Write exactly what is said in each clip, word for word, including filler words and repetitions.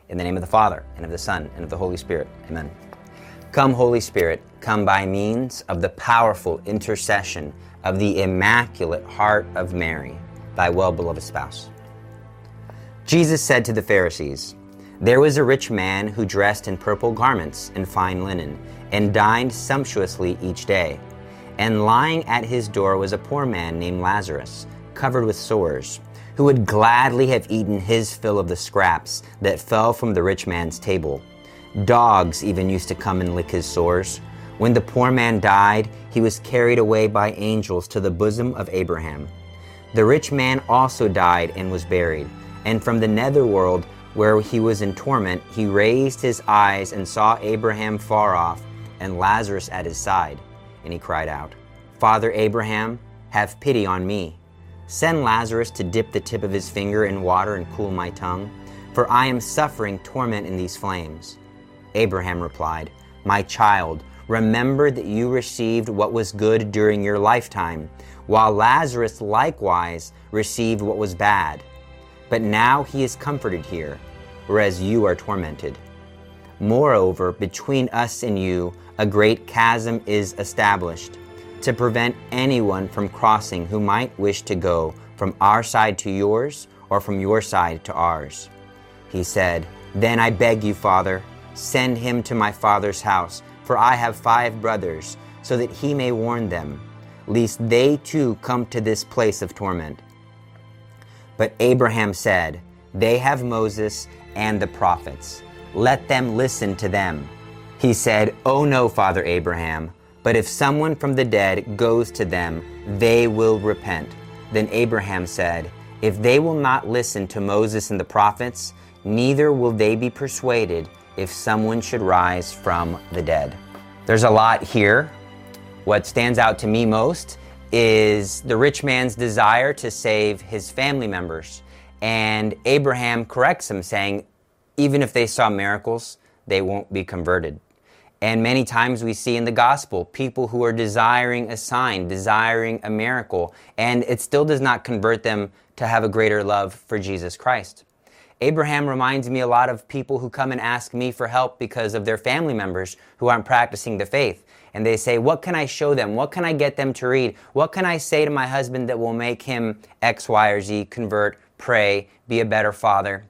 In the name of the Father, and of the Son, and of the Holy Spirit. Amen. Come, Holy Spirit, come by means of the powerful intercession of the Immaculate Heart of Mary, thy well-beloved spouse. Jesus said to the Pharisees, "There was a rich man who dressed in purple garments and fine linen, and dined sumptuously each day. And lying at his door was a poor man named Lazarus, covered with sores, who would gladly have eaten his fill of the scraps that fell from the rich man's table. Dogs even used to come and lick his sores. When the poor man died, he was carried away by angels to the bosom of Abraham. The rich man also died and was buried, and from the netherworld, where he was in torment, he raised his eyes and saw Abraham far off, and Lazarus at his side. And he cried out, 'Father Abraham, have pity on me. Send Lazarus to dip the tip of his finger in water and cool my tongue, for I am suffering torment in these flames.' Abraham replied, 'My child, remember that you received what was good during your lifetime, while Lazarus likewise received what was bad. But now he is comforted here, whereas you are tormented. Moreover, between us and you, a great chasm is established, to prevent anyone from crossing who might wish to go from our side to yours, or from your side to ours.' He said, 'Then I beg you, Father, send him to my father's house, for I have five brothers, so that he may warn them, lest they too come to this place of torment.' But Abraham said, 'They have Moses and the prophets. Let them listen to them.' He said, 'Oh no, Father Abraham, but if someone from the dead goes to them, they will repent.' Then Abraham said, 'If they will not listen to Moses and the prophets, neither will they be persuaded if someone should rise from the dead.'" There's a lot here. What stands out to me most is the rich man's desire to save his family members. And Abraham corrects him, saying, even if they saw miracles, they won't be converted. And many times we see in the gospel people who are desiring a sign, desiring a miracle, and it still does not convert them to have a greater love for Jesus Christ. Abraham reminds me a lot of people who come and ask me for help because of their family members who aren't practicing the faith. And they say, what can I show them? What can I get them to read? What can I say to my husband that will make him X, Y, or Z, convert, pray, be a better father?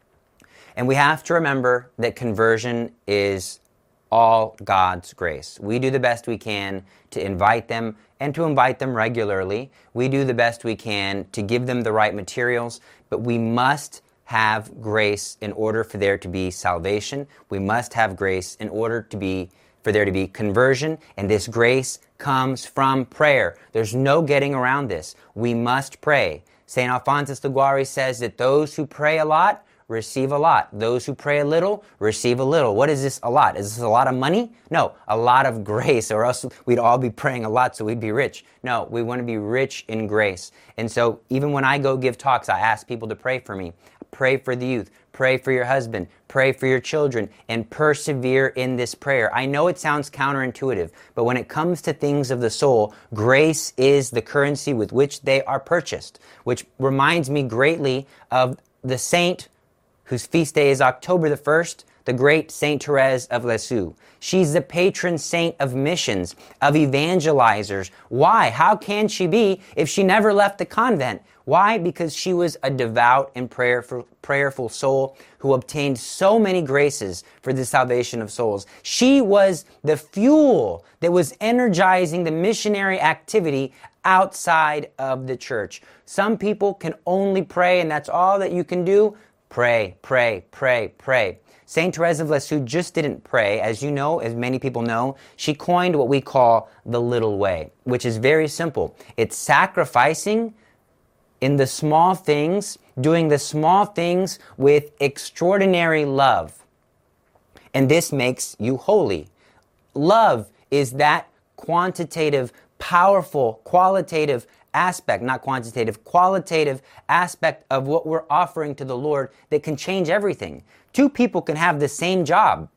And we have to remember that conversion is all God's grace. We do the best we can to invite them and to invite them regularly. We do the best we can to give them the right materials, but we must have grace in order for there to be salvation. We must have grace in order to be for there to be conversion, and this grace comes from prayer. There's no getting around this. We must pray. Saint Alphonsus Liguori says that those who pray a lot receive a lot. Those who pray a little receive a little. What is this a lot? Is this a lot of money? No, a lot of grace, or else we'd all be praying a lot so we'd be rich. No, we want to be rich in grace. And so even when I go give talks, I ask people to pray for me. Pray for the youth. Pray for your husband. Pray for your children. And persevere in this prayer. I know it sounds counterintuitive, but when it comes to things of the soul, grace is the currency with which they are purchased, which reminds me greatly of the saint whose feast day is October the first, the great Saint Therese of Lisieux. She's the patron saint of missions, of evangelizers. Why? How can she be if she never left the convent? Why? Because she was a devout and prayerful, prayerful soul who obtained so many graces for the salvation of souls. She was the fuel that was energizing the missionary activity outside of the church. Some people can only pray, and that's all that you can do. Pray, pray, pray, pray. Saint Therese of Lisieux just didn't pray. As you know, as many people know, she coined what we call the little way, which is very simple. It's sacrificing in the small things, doing the small things with extraordinary love. And this makes you holy. Love is that quantitative, powerful, qualitative aspect, not quantitative, qualitative aspect of what we're offering to the Lord that can change everything. Two people can have the same job.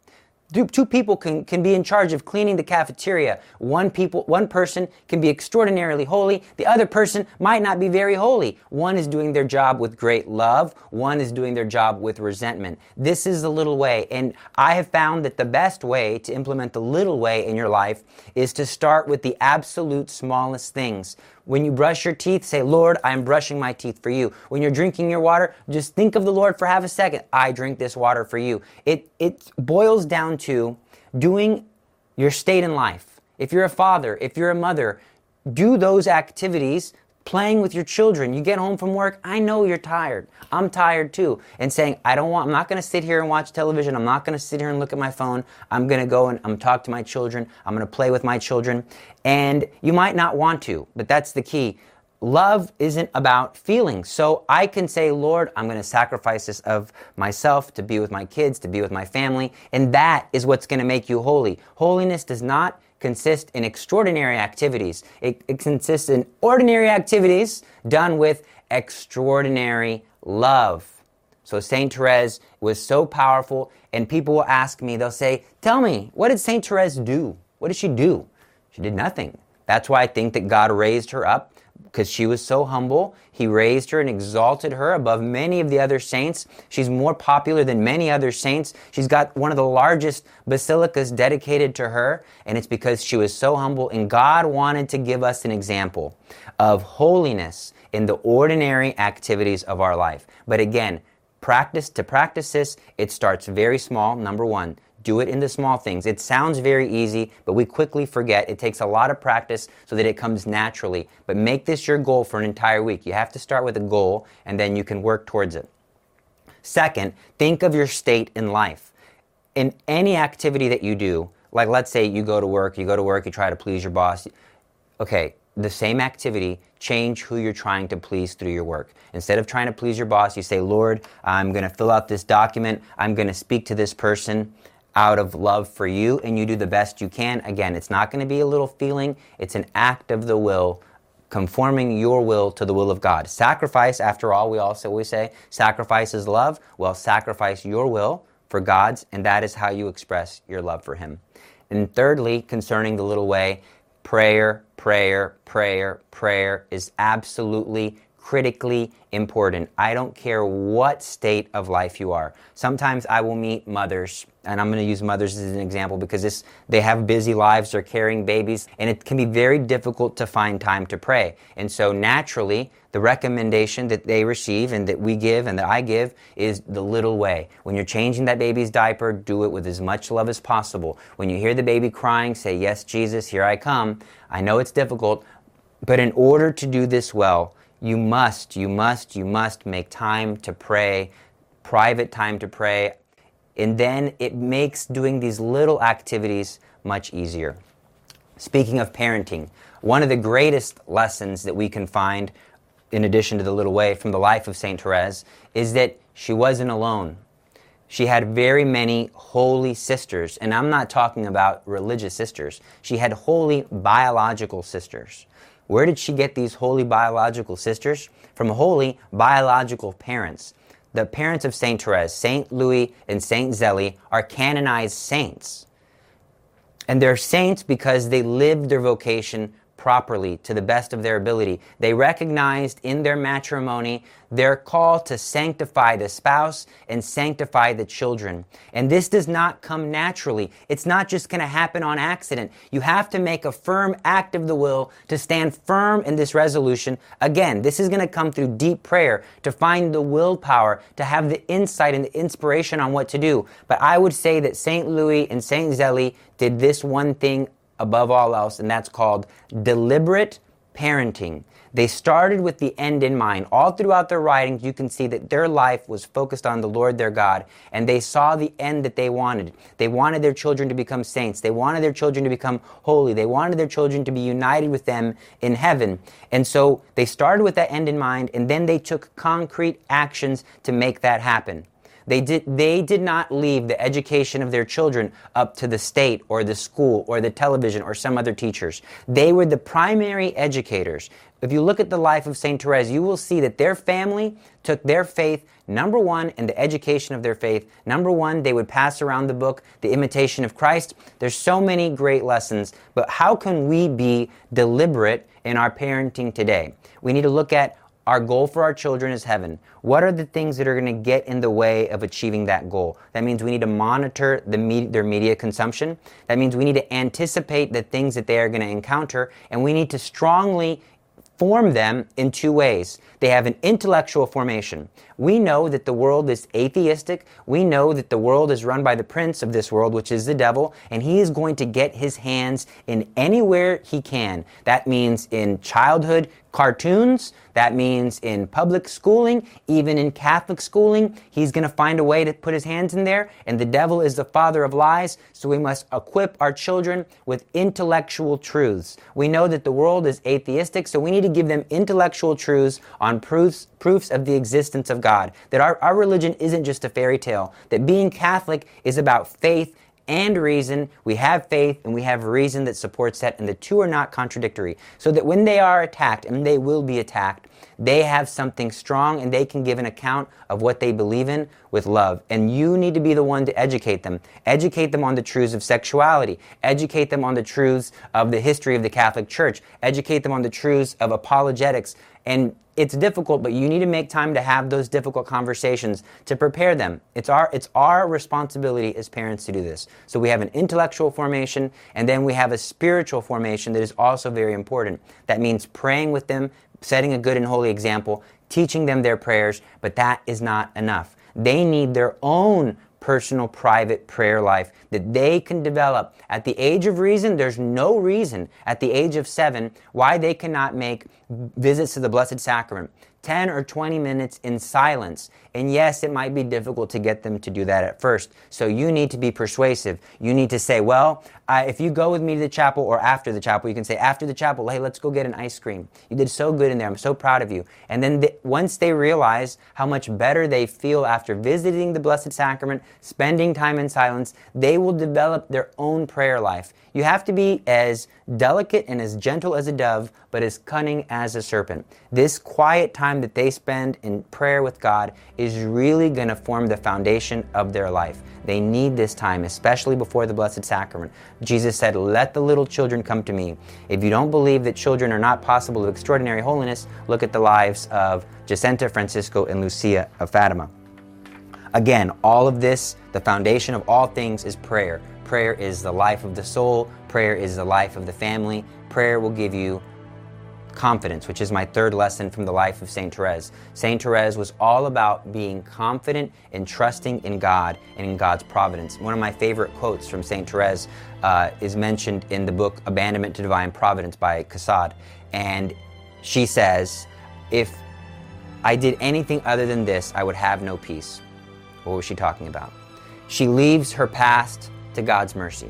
Two people can, can be in charge of cleaning the cafeteria. One people, one person can be extraordinarily holy. The other person might not be very holy. One is doing their job with great love. One is doing their job with resentment. This is the little way. And I have found that the best way to implement the little way in your life is to start with the absolute smallest things. When you brush your teeth, say, Lord, I am brushing my teeth for you. When you're drinking your water, just think of the Lord for half a second. I drink this water for you. It, it boils down to doing your state in life. If you're a father, if you're a mother, do those activities. Playing with your children. You get home from work, I know you're tired. I'm tired too. And saying, I don't want, I'm not going to sit here and watch television. I'm not going to sit here and look at my phone. I'm going to go and I'm talk to my children. I'm going to play with my children. And you might not want to, but that's the key. Love isn't about feelings. So I can say, Lord, I'm going to sacrifice this of myself to be with my kids, to be with my family. And that is what's going to make you holy. Holiness does not consist in extraordinary activities. It, it consists in ordinary activities done with extraordinary love. So Saint Therese was so powerful, and people will ask me, they'll say, tell me, what did Saint Therese do? What did she do? She did nothing. That's why I think that God raised her up, because she was so humble. He raised her and exalted her above many of the other saints. She's more popular than many other saints. She's got one of the largest basilicas dedicated to her, and it's because she was so humble, and God wanted to give us an example of holiness in the ordinary activities of our life. But again, practice to practice this, it starts very small, number one. Do it in the small things. It sounds very easy, but we quickly forget. It takes a lot of practice so that it comes naturally. But make this your goal for an entire week. You have to start with a goal, and then you can work towards it. Second, think of your state in life. In any activity that you do, like let's say you go to work, you go to work, you try to please your boss. Okay, the same activity, change who you're trying to please through your work. Instead of trying to please your boss, you say, Lord, I'm going to fill out this document. I'm going to speak to this person out of love for you, and you do the best you can. Again, it's not going to be a little feeling. It's an act of the will, conforming your will to the will of God. Sacrifice, after all, we also always say, sacrifice is love. Well, sacrifice your will for God's, and that is how you express your love for Him. And thirdly, concerning the little way, prayer, prayer, prayer, prayer is absolutely critically important. I don't care what state of life you are. Sometimes I will meet mothers, and I'm going to use mothers as an example because this, they have busy lives, they're carrying babies, and it can be very difficult to find time to pray. And so naturally, the recommendation that they receive and that we give and that I give is the little way. When you're changing that baby's diaper, do it with as much love as possible. When you hear the baby crying, say, yes, Jesus, here I come. I know it's difficult, but in order to do this well, you must, you must, you must make time to pray, private time to pray, and then it makes doing these little activities much easier. Speaking of parenting, one of the greatest lessons that we can find, in addition to the little way, from the life of Saint Therese, is that she wasn't alone. She had very many holy sisters, and I'm not talking about religious sisters. She had holy biological sisters. Where did she get these holy biological sisters? From holy biological parents. The parents of Saint Therese, Saint Louis and Saint Zélie, are canonized saints. And they're saints because they lived their vocation properly, to the best of their ability. They recognized in their matrimony their call to sanctify the spouse and sanctify the children. And this does not come naturally. It's not just going to happen on accident. You have to make a firm act of the will to stand firm in this resolution. Again, this is going to come through deep prayer, to find the willpower, to have the insight and the inspiration on what to do. But I would say that Saint Louis and Saint Zélie did this one thing above all else, and that's called deliberate parenting. They started with the end in mind. All throughout their writings, you can see that their life was focused on the Lord their God, and they saw the end that they wanted. They wanted their children to become saints. They wanted their children to become holy. They wanted their children to be united with them in heaven. And so they started with that end in mind, and then they took concrete actions to make that happen. They did, they did not leave the education of their children up to the state or the school or the television or some other teachers. They were the primary educators. If you look at the life of Saint Therese, you will see that their family took their faith, number one, in the education of their faith. Number one, they would pass around the book, The Imitation of Christ. There's so many great lessons, but how can we be deliberate in our parenting today? We need to look at our goal for our children is heaven. What are the things that are going to get in the way of achieving that goal? That means we need to monitor the me- their media consumption. That means we need to anticipate the things that they are going to encounter, and we need to strongly form them in two ways. They have an intellectual formation. We know that the world is atheistic. We know that the world is run by the prince of this world, which is the devil, and he is going to get his hands in anywhere he can. That means in childhood cartoons, that means in public schooling, even in Catholic schooling, he's going to find a way to put his hands in there, and the devil is the father of lies, so we must equip our children with intellectual truths. We know that the world is atheistic, so we need to give them intellectual truths on proofs, proofs of the existence of God, that our, our religion isn't just a fairy tale, that being Catholic is about faith and reason. We have faith and we have reason that supports that, and the two are not contradictory. So that when they are attacked, and they will be attacked, they have something strong and they can give an account of what they believe in with love. And you need to be the one to educate them. Educate them on the truths of sexuality. Educate them on the truths of the history of the Catholic Church. Educate them on the truths of apologetics. And it's difficult, but you need to make time to have those difficult conversations to prepare them. It's our, it's our responsibility as parents to do this. So we have an intellectual formation, and then we have a spiritual formation that is also very important. That means praying with them, setting a good and holy example, teaching them their prayers, but that is not enough. They need their own personal, private prayer life that they can develop. At the age of reason, there's no reason at the age of seven why they cannot make visits to the Blessed Sacrament, ten or twenty minutes in silence. And yes, it might be difficult to get them to do that at first. So you need to be persuasive. You need to say, well, uh, if you go with me to the chapel, or after the chapel, you can say, after the chapel, hey, let's go get an ice cream. You did so good in there. I'm so proud of you. And then th- once they realize how much better they feel after visiting the Blessed Sacrament, spending time in silence, they will develop their own prayer life. You have to be as delicate and as gentle as a dove, but as cunning as a serpent. This quiet time that they spend in prayer with God is really going to form the foundation of their life. They need this time, especially before the Blessed Sacrament. Jesus said, let the little children come to me. If you don't believe that children are not possible of extraordinary holiness, look at the lives of Jacinta, Francisco, and Lucia of Fatima. Again, all of this, the foundation of all things is prayer. Prayer is the life of the soul. Prayer is the life of the family. Prayer will give you confidence, which is my third lesson from the life of Saint Therese. Saint Therese was all about being confident and trusting in God and in God's providence. One of my favorite quotes from Saint Therese uh, is mentioned in the book Abandonment to Divine Providence by Caussade. And she says, if I did anything other than this, I would have no peace. What was she talking about? She leaves her past to God's mercy.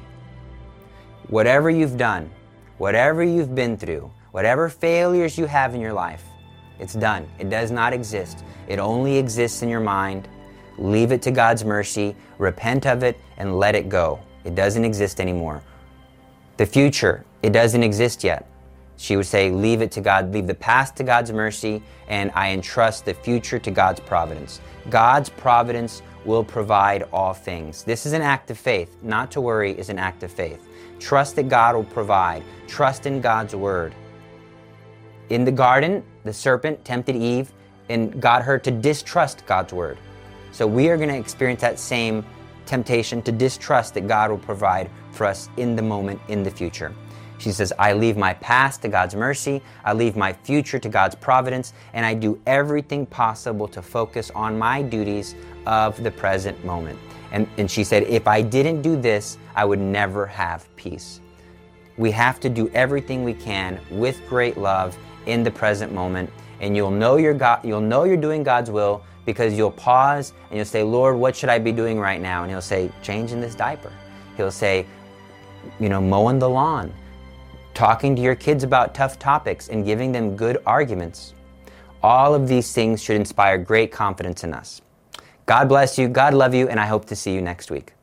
Whatever you've done, whatever you've been through, whatever failures you have in your life, it's done. It does not exist. It only exists in your mind. Leave it to God's mercy, repent of it, and let it go. It doesn't exist anymore. The future, it doesn't exist yet. She would say, leave it to God, leave the past to God's mercy, and I entrust the future to God's providence. God's providence will provide all things. This is an act of faith. Not to worry is an act of faith. Trust that God will provide. Trust in God's word. In the garden, the serpent tempted Eve and got her to distrust God's word. So we are going to experience that same temptation to distrust that God will provide for us in the moment, in the future. She says, I leave my past to God's mercy, I leave my future to God's providence, and I do everything possible to focus on my duties of the present moment. And, and she said, if I didn't do this, I would never have peace. We have to do everything we can with great love in the present moment, and you'll know you're God, you'll know you're doing God's will because you'll pause and you'll say, Lord, what should I be doing right now? And he'll say, changing this diaper. He'll say, you know, mowing the lawn, talking to your kids about tough topics and giving them good arguments. All of these things should inspire great confidence in us. God bless you, God love you, and I hope to see you next week.